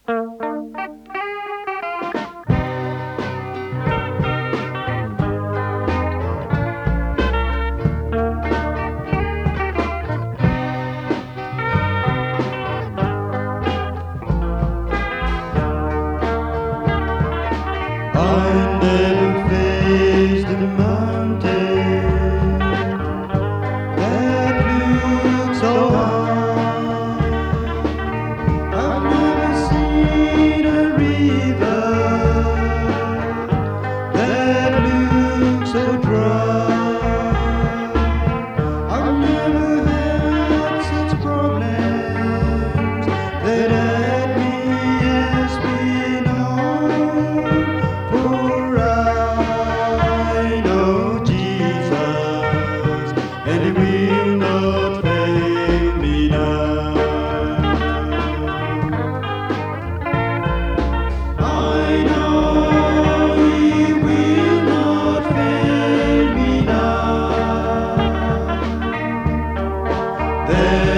I never faced a mountain that looks so high. I've never seen a river that looks so dry. I've never had such problems that had me as been on. For I know Jesus, and He will not fail me now. I know He will not fail me now.